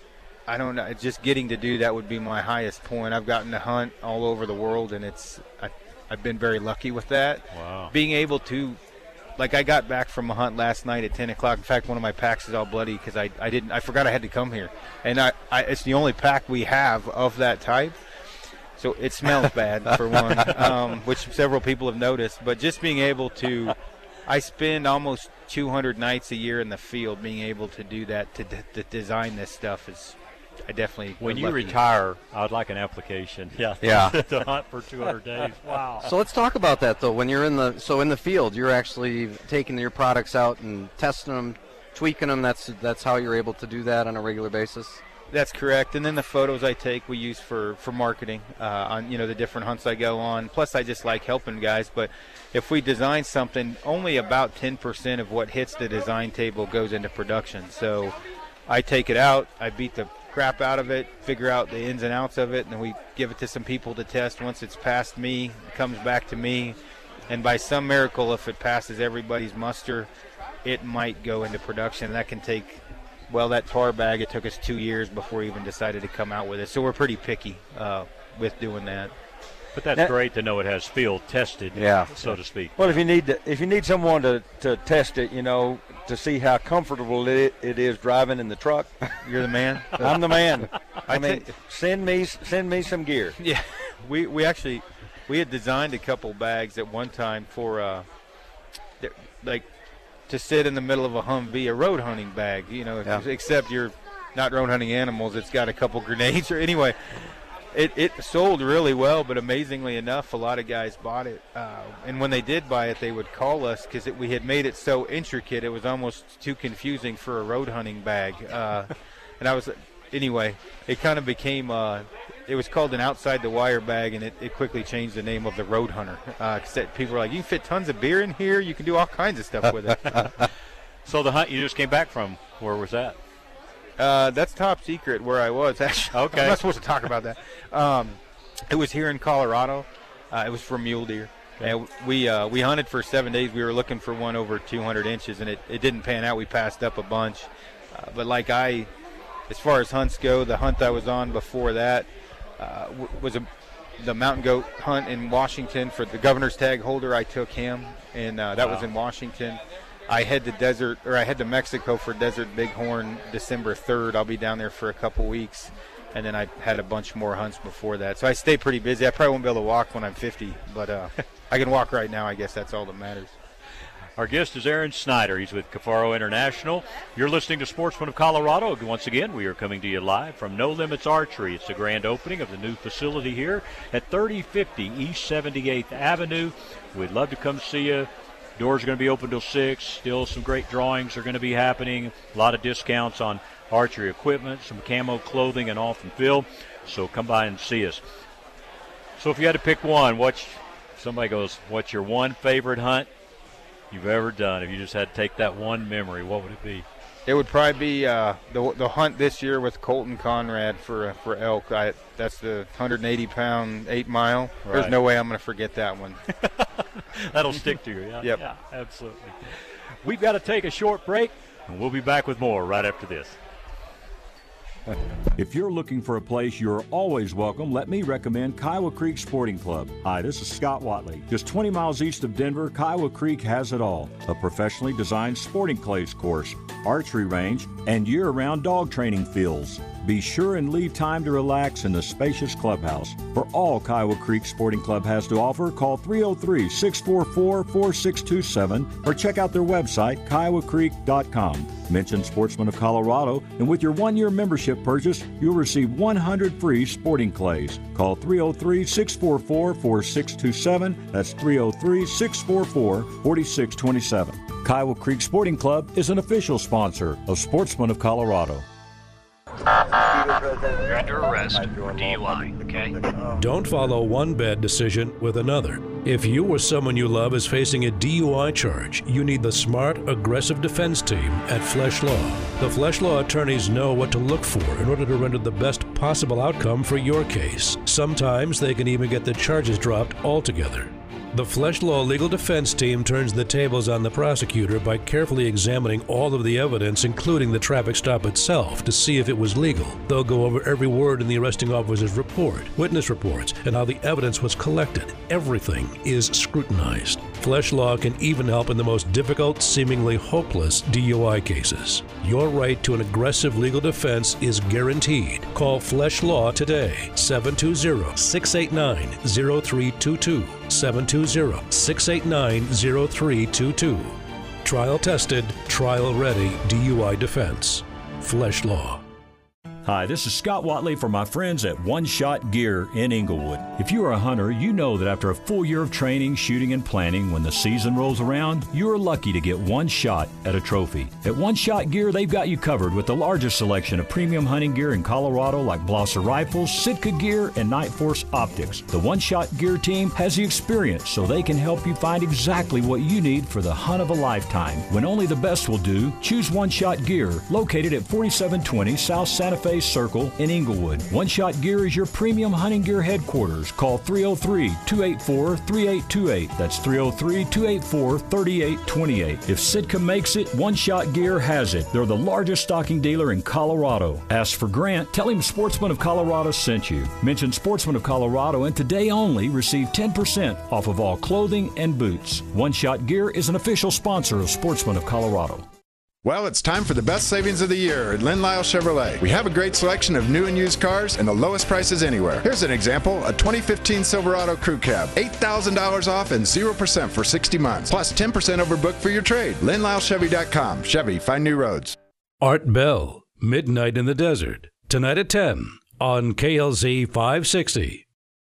I don't know, just getting to do that would be my highest point. I've gotten to hunt all over the world, and I've been very lucky with that. Wow. Being able to, like, I got back from a hunt last night at 10 o'clock. In fact, one of my packs is all bloody because I forgot I had to come here. And it's the only pack we have of that type. So it smells bad, for one, which several people have noticed. But just being able to, I spend almost 200 nights a year in the field. Being able to do that, to design this stuff is, I definitely. When you retire, I would like an application. Yeah. To hunt for 200 days. Wow. So let's talk about that, though. When you're in the field, you're actually taking your products out and testing them, tweaking them. That's how you're able to do that on a regular basis. That's correct. And then the photos I take, we use for marketing on the different hunts I go on. Plus, I just like helping guys. But if we design something, only about 10% of what hits the design table goes into production. So I take it out, I beat the crap out of it, figure out the ins and outs of it, and then we give it to some people to test. Once it's past me, it comes back to me, and by some miracle, if it passes everybody's muster, it might go into production. That can take, well, that tar bag, it took us 2 years before we even decided to come out with it. So we're pretty picky with doing that. But that's great to know it has field tested, so to speak. Well, if you need someone to test it, to see how comfortable it is driving in the truck, you're the man. I'm the man. I mean, send me some gear. Yeah, we had designed a couple bags at one time for like to sit in the middle of a Humvee, a road hunting bag. Except you're not road hunting animals. It's got a couple grenades or anyway. It sold really well, but amazingly enough, a lot of guys bought it. And when they did buy it, they would call us because we had made it so intricate, it was almost too confusing for a road hunting bag. Anyway, it kind of became, it was called an outside the wire bag, and it quickly changed the name of the Road Hunter. People were like, you can fit tons of beer in here, you can do all kinds of stuff with it. So the hunt you just came back from, where was that? That's top secret where I was, actually. Okay. I'm not supposed to talk about that. It was here in Colorado. It was for mule deer. And we hunted for 7 days. We were looking for one over 200 inches, and it didn't pan out. We passed up a bunch. But as far as hunts go, the hunt I was on before that was the mountain goat hunt in Washington for the governor's tag holder. I took him, and that was in Washington. I head to Mexico for Desert Bighorn December 3rd. I'll be down there for a couple weeks. And then I had a bunch more hunts before that. So I stay pretty busy. I probably won't be able to walk when I'm 50, but I can walk right now. I guess that's all that matters. Our guest is Aaron Snyder. He's with Cafaro International. You're listening to Sportsman of Colorado. Once again, we are coming to you live from No Limits Archery. It's the grand opening of the new facility here at 3050 East 78th Avenue. We'd love to come see you. Doors are going to be open till 6. Still some great drawings are going to be happening. A lot of discounts on archery equipment, some camo clothing, and all from Phil. So come by and see us. So if you had to pick one, somebody goes, what's your one favorite hunt you've ever done? If you just had to take that one memory, what would it be? It would probably be the hunt this year with Colton Conrad for elk. That's the 180-pound 8 mile. Right. There's no way I'm going to forget that one. That'll stick to you. Yeah, yep. Yeah, absolutely. We've got to take a short break, and we'll be back with more right after this. If you're looking for a place you're always welcome, let me recommend Kiowa Creek Sporting Club. Hi, this is Scott Watley. Just 20 miles east of Denver, Kiowa Creek has it all. A professionally designed sporting clays course, archery range, and year-round dog training fields. Be sure and leave time to relax in the spacious clubhouse. For all Kiowa Creek Sporting Club has to offer, call 303-644-4627 or check out their website, kiowacreek.com. Mention Sportsman of Colorado, and with your one-year membership purchase, you'll receive 100 free sporting clays. Call 303-644-4627. That's 303-644-4627. Kiowa Creek Sporting Club is an official sponsor of Sportsman of Colorado. You're under arrest for DUI, okay? Don't follow one bad decision with another. If you or someone you love is facing a DUI charge, you need the smart, aggressive defense team at Flesh Law. The Flesh Law attorneys know what to look for in order to render the best possible outcome for your case. Sometimes they can even get the charges dropped altogether. The Flesh Law legal defense team turns the tables on the prosecutor by carefully examining all of the evidence, including the traffic stop itself, to see if it was legal. They'll go over every word in the arresting officer's report, witness reports, and how the evidence was collected. Everything is scrutinized. Flesh Law can even help in the most difficult, seemingly hopeless DUI cases. Your right to an aggressive legal defense is guaranteed. Call Flesh Law today, 720-689-0322. 720-689-0322. Trial tested, trial ready DUI defense. Flesh Law. Hi, this is Scott Watley for my friends at One Shot Gear in Inglewood. If you are a hunter, you know that after a full year of training, shooting, and planning, when the season rolls around, you are lucky to get one shot at a trophy. At One Shot Gear, they've got you covered with the largest selection of premium hunting gear in Colorado, like Blosser rifles, Sitka gear, and Night Force optics. The One Shot Gear team has the experience, so they can help you find exactly what you need for the hunt of a lifetime. When only the best will do, choose One Shot Gear, located at 4720 South Santa Fe Circle in Inglewood. One Shot Gear is your premium hunting gear headquarters. Call 303-284-3828. That's 303-284-3828. If Sitka makes it, One Shot Gear has it. They're the largest stocking dealer in Colorado. Ask for Grant. Tell him Sportsman of Colorado sent you. Mention Sportsman of Colorado, and today only receive 10% off of all clothing and boots. One Shot Gear is an official sponsor of Sportsman of Colorado. Well, it's time for the best savings of the year at Lynn Lyle Chevrolet. We have a great selection of new and used cars and the lowest prices anywhere. Here's an example, a 2015 Silverado Crew Cab. $8,000 off and 0% for 60 months, plus 10% overbooked for your trade. LynnLyleChevy.com. Chevy, find new roads. Art Bell, Midnight in the Desert, tonight at 10 on KLZ 560.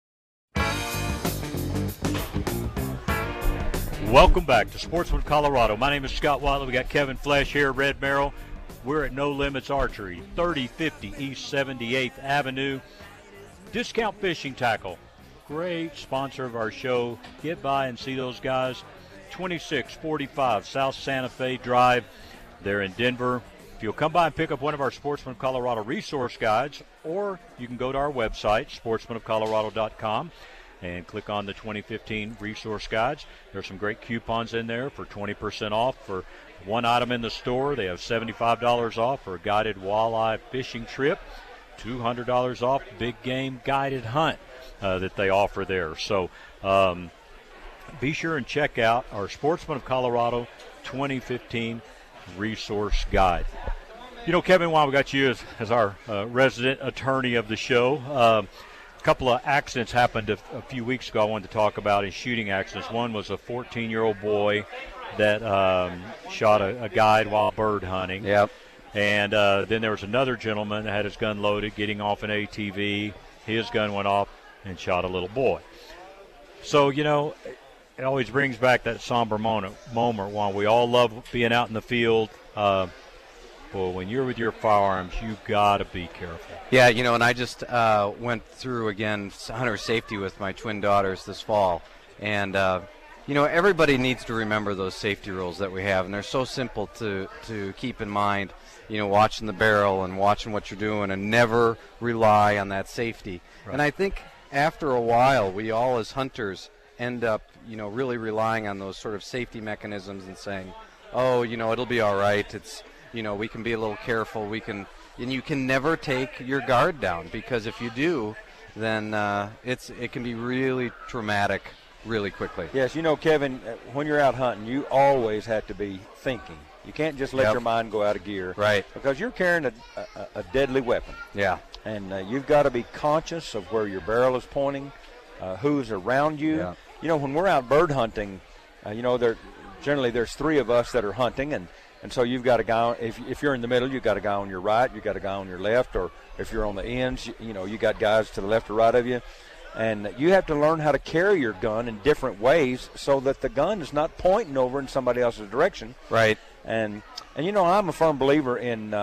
Welcome back to Sportsman Colorado. My name is Scott Watley. We got Kevin Flesh here, Red Merrill. We're at No Limits Archery, 3050 East 78th Avenue. Discount Fishing Tackle, great sponsor of our show. Get by and see those guys. 2645 South Santa Fe Drive. They're in Denver. if you'll come by and pick up one of our Sportsman of Colorado resource guides, or you can go to our website, sportsmanofcolorado.com, and click on the 2015 resource guides. There's some great coupons in there for 20% off for one item in the store. They have $75 off for a guided walleye fishing trip, $200 off big game guided hunt that they offer there. So be sure and check out our Sportsman of Colorado 2015 resource guide. You know, Kevin, while we got you as our resident attorney of the show, a couple of accidents happened a few weeks ago I wanted to talk about in shooting accidents. One was a 14-year-old boy that shot a guide while bird hunting. Yep. And then there was another gentleman that had his gun loaded, getting off an ATV. His gun went off and shot a little boy. So, you know, it always brings back that somber moment while we all love being out in the field. Well, when you're with your firearms, you got to be careful. Yeah, you know, and I just went through, again, hunter safety with my twin daughters this fall. And, you know, everybody needs to remember those safety rules that we have. And they're so simple to keep in mind, you know, watching the barrel and watching what you're doing and never rely on that safety. Right. And I think after a while, we all as hunters end up, you know, really relying on those sort of safety mechanisms and saying, oh, you know, it'll be all right. It's, you know, we can be a little careful. And you can never take your guard down, because if you do, then it can be really traumatic really quickly. Yes, you know, Kevin, when you're out hunting, you always have to be thinking. You can't just let your mind go out of gear. Right. Because you're carrying a deadly weapon. Yeah. And you've got to be conscious of where your barrel is pointing, who's around you. Yeah. You know, when we're out bird hunting, you know, there's three of us that are hunting, and so you've got a guy, if you're in the middle, you've got a guy on your right, you've got a guy on your left, or if you're on the ends, you know, you got guys to the left or right of you. And you have to learn how to carry your gun in different ways so that the gun is not pointing over in somebody else's direction. Right. And you know, I'm a firm believer in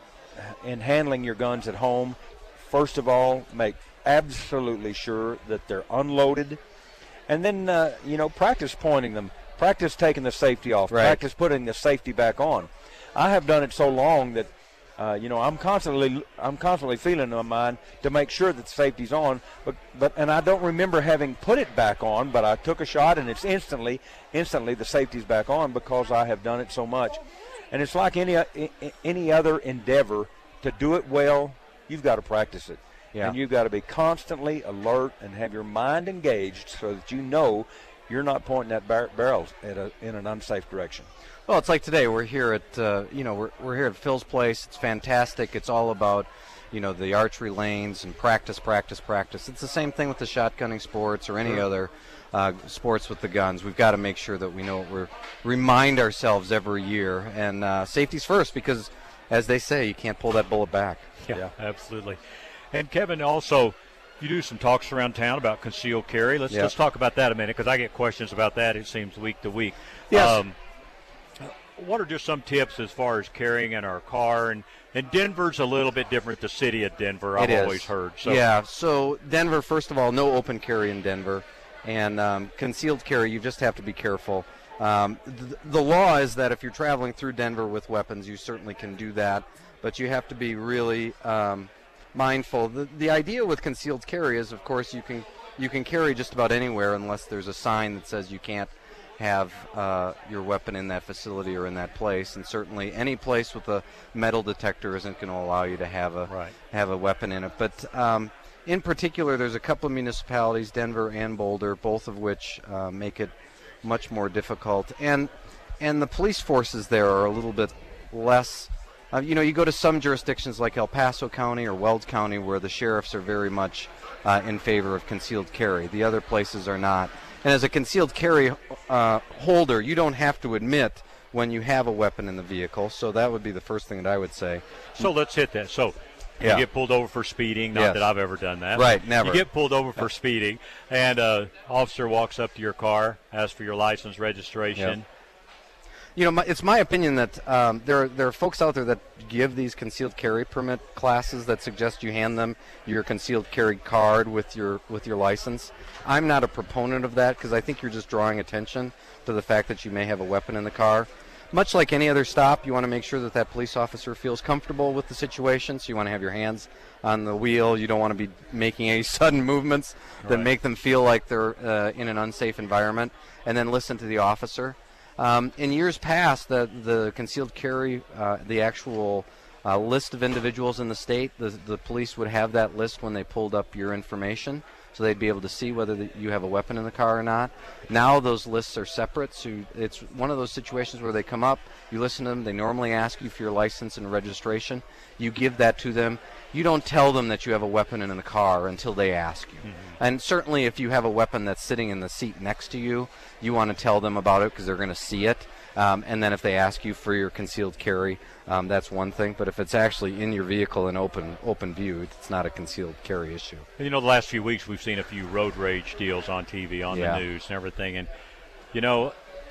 handling your guns at home. First of all, make absolutely sure that they're unloaded. And then, you know, practice pointing them. Practice taking the safety off. Right. Practice putting the safety back on. I have done it so long that, you know, I'm constantly feeling in my mind to make sure that the safety's on. And I don't remember having put it back on, but I took a shot and it's instantly the safety's back on, because I have done it so much. And it's like any other endeavor. To do it well, you've got to practice it. Yeah. And you've got to be constantly alert and have your mind engaged so that you know you're not pointing that barrel in an unsafe direction. Well, it's like today. We're here at you know, we're here at Phil's place. It's fantastic. It's all about, you know, the archery lanes and practice. It's the same thing with the shotgunning sports or any other sports with the guns. We've got to make sure that we know what remind ourselves every year, and safety's first, because, as they say, you can't pull that bullet back. Yeah, absolutely. And Kevin, also, you do some talks around town about concealed carry. Let's talk about that a minute, because I get questions about that, it seems, week to week. Yes. What are just some tips as far as carrying in our car? And Denver's a little bit different, the city of Denver, I've always heard. So. Yeah, so Denver, first of all, no open carry in Denver. And concealed carry, you just have to be careful. The law is that if you're traveling through Denver with weapons, you certainly can do that. But you have to be really mindful. The idea with concealed carry is, of course, you can carry just about anywhere unless there's a sign that says you can't have your weapon in that facility or in that place. And certainly any place with a metal detector isn't going to allow you to have a weapon in it. But in particular, there's a couple of municipalities, Denver and Boulder, both of which make it much more difficult. And the police forces there are a little bit less. You know, you go to some jurisdictions like El Paso County or Weld County where the sheriffs are very much in favor of concealed carry. The other places are not. And as a concealed carry holder, you don't have to admit when you have a weapon in the vehicle. So that would be the first thing that I would say. So let's hit that. So you get pulled over for speeding. Not that I've ever done that. Right, never. You get pulled over for speeding, and an officer walks up to your car, asks for your license, registration. Yep. You know, it's my opinion that there are folks out there that give these concealed carry permit classes that suggest you hand them your concealed carry card with your license. I'm not a proponent of that, because I think you're just drawing attention to the fact that you may have a weapon in the car. much like any other stop, you want to make sure that that police officer feels comfortable with the situation. So you want to have your hands on the wheel. You don't want to be making any sudden movements that make them feel like they're in an unsafe environment. And then listen to the officer. In years past, the concealed carry, the actual list of individuals in the state, the police would have that list when they pulled up your information, so they'd be able to see whether you have a weapon in the car or not. Now those lists are separate, so it's one of those situations where they come up, you listen to them, they normally ask you for your license and registration, you give that to them. You don't tell them that you have a weapon in the car until they ask you. And certainly if you have a weapon that's sitting in the seat next to you, you want to tell them about it because they're going to see it. And then if they ask you for your concealed carry, that's one thing. But if it's actually in your vehicle in open view, it's not a concealed carry issue. You know, the last few weeks we've seen a few road rage deals on TV, on the news and everything. And, you know,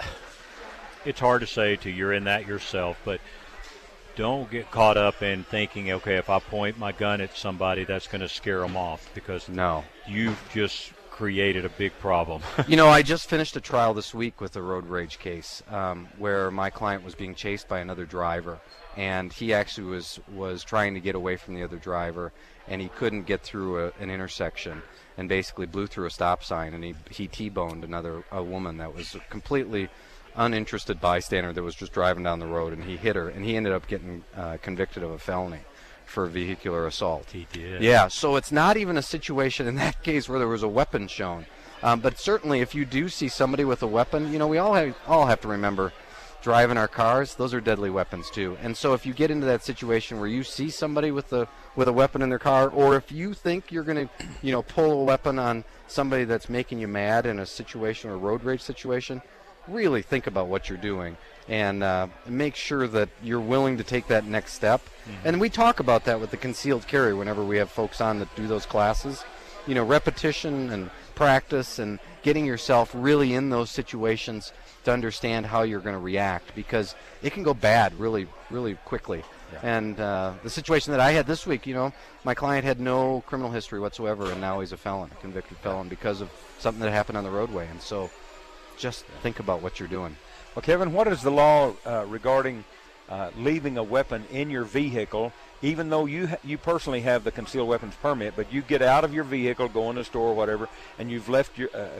it's hard to say till you're in that yourself, but don't get caught up in thinking, okay, if I point my gun at somebody, that's going to scare them off, because you've just created a big problem. You know, I just finished a trial this week with a road rage case where my client was being chased by another driver, and he actually was trying to get away from the other driver, and he couldn't get through an intersection and basically blew through a stop sign, and he T-boned a woman that was completely uninterested bystander that was just driving down the road, and he hit her, and he ended up getting convicted of a felony for vehicular assault. He did. Yeah, so it's not even a situation in that case where there was a weapon shown. But certainly if you do see somebody with a weapon, you know, we all have to remember, driving our cars, those are deadly weapons too. And so if you get into that situation where you see somebody with a weapon in their car, or if you think you're going to, you know, pull a weapon on somebody that's making you mad in a situation, or a road rage situation, really think about what you're doing and make sure that you're willing to take that next step. And we talk about that with the concealed carry whenever we have folks on that do those classes. You know, repetition and practice and getting yourself really in those situations to understand how you're going to react, because it can go bad really, really quickly. And the situation that I had this week, you know, my client had no criminal history whatsoever, and now he's a felon, a convicted felon, because of something that happened on the roadway. And so just think about what you're doing. Well, Kevin, what is the law regarding leaving a weapon in your vehicle, even though you personally have the concealed weapons permit, but you get out of your vehicle, go in the store or whatever, and you've left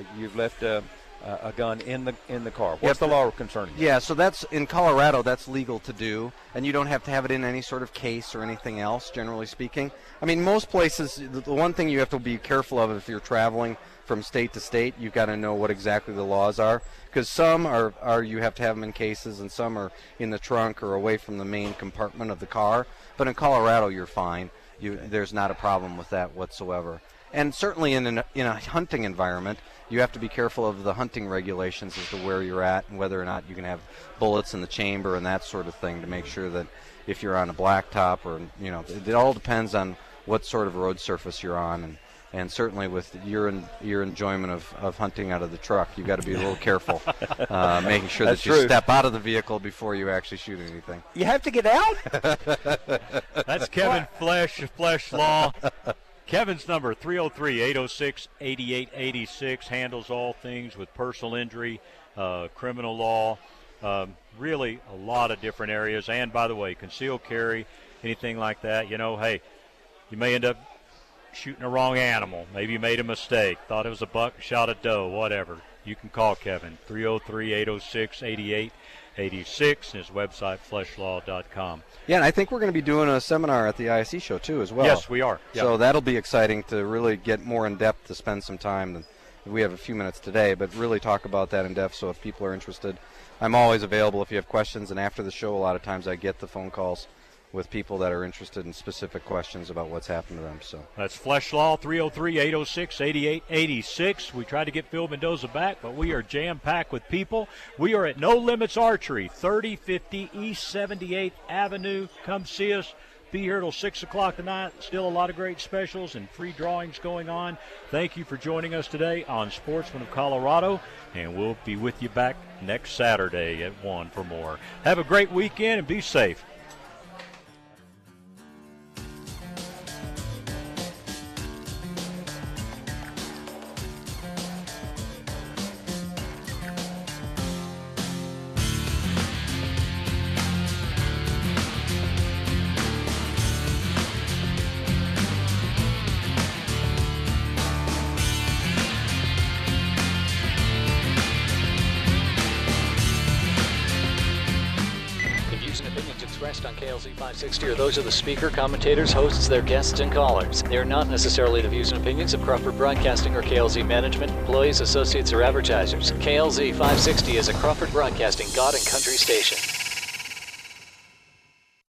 a gun in the car? What's the law concerning that? Yeah, so that's in Colorado, that's legal to do, and you don't have to have it in any sort of case or anything else, generally speaking. I mean, most places, the one thing you have to be careful of if you're traveling from state to state, you've got to know what exactly the laws are, because some are you have to have them in cases, and some are in the trunk or away from the main compartment of the car. But in Colorado, you're fine. There's not a problem with that whatsoever. And certainly in a hunting environment, you have to be careful of the hunting regulations as to where you're at and whether or not you can have bullets in the chamber and that sort of thing, to make sure that if you're on a blacktop, or, you know, it all depends on what sort of road surface you're on. And certainly with your enjoyment of hunting out of the truck, you've got to be a little careful, making sure that you step out of the vehicle before you actually shoot anything. You have to get out? That's Kevin Flesh Law. Kevin's number, 303-806-8886, handles all things with personal injury, criminal law, really a lot of different areas. And, by the way, concealed carry, anything like that, you know, hey, you may end up shooting the wrong animal. Maybe you made a mistake, thought it was a buck, shot a doe, whatever. You can call Kevin, 303-806-8886, and his website, fleshlaw.com. Yeah, and I think we're going to be doing a seminar at the ISE show, too, as well. Yes, we are. Yep. So that'll be exciting to really get more in-depth, to spend some time. We have a few minutes today, but really talk about that in depth. So if people are interested, I'm always available if you have questions. And after the show, a lot of times I get the phone calls with people that are interested in specific questions about what's happened to them. So that's Flesh Law, 303-806-8886. We tried to get Phil Mendoza back, but we are jam-packed with people. We are at No Limits Archery, 3050 East 78th Avenue. Come see us. Be here till 6 o'clock tonight. Still a lot of great specials and free drawings going on. Thank you for joining us today on Sportsman of Colorado, and we'll be with you back next Saturday at 1 for more. Have a great weekend and be safe. KLZ 560 are those of the speaker, commentators, hosts, their guests, and callers. They are not necessarily the views and opinions of Crawford Broadcasting or KLZ management, employees, associates, or advertisers. KLZ 560 is a Crawford Broadcasting God and Country station.